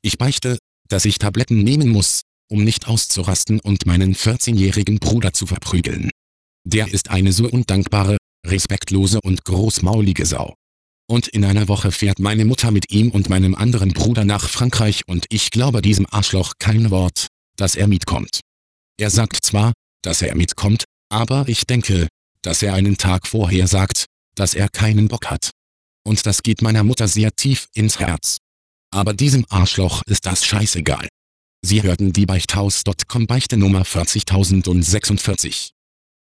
Ich beichte, dass ich Tabletten nehmen muss, um nicht auszurasten und meinen 14-jährigen Bruder zu verprügeln. Der ist eine so undankbare, respektlose und großmaulige Sau. Und in einer Woche fährt meine Mutter mit ihm und meinem anderen Bruder nach Frankreich und ich glaube diesem Arschloch kein Wort, dass er mitkommt. Er sagt zwar, dass er mitkommt, aber ich denke, dass er einen Tag vorher sagt, dass er keinen Bock hat. Und das geht meiner Mutter sehr tief ins Herz. Aber diesem Arschloch ist das scheißegal. Sie hörten die Beichthaus.com Beichte Nummer 40046.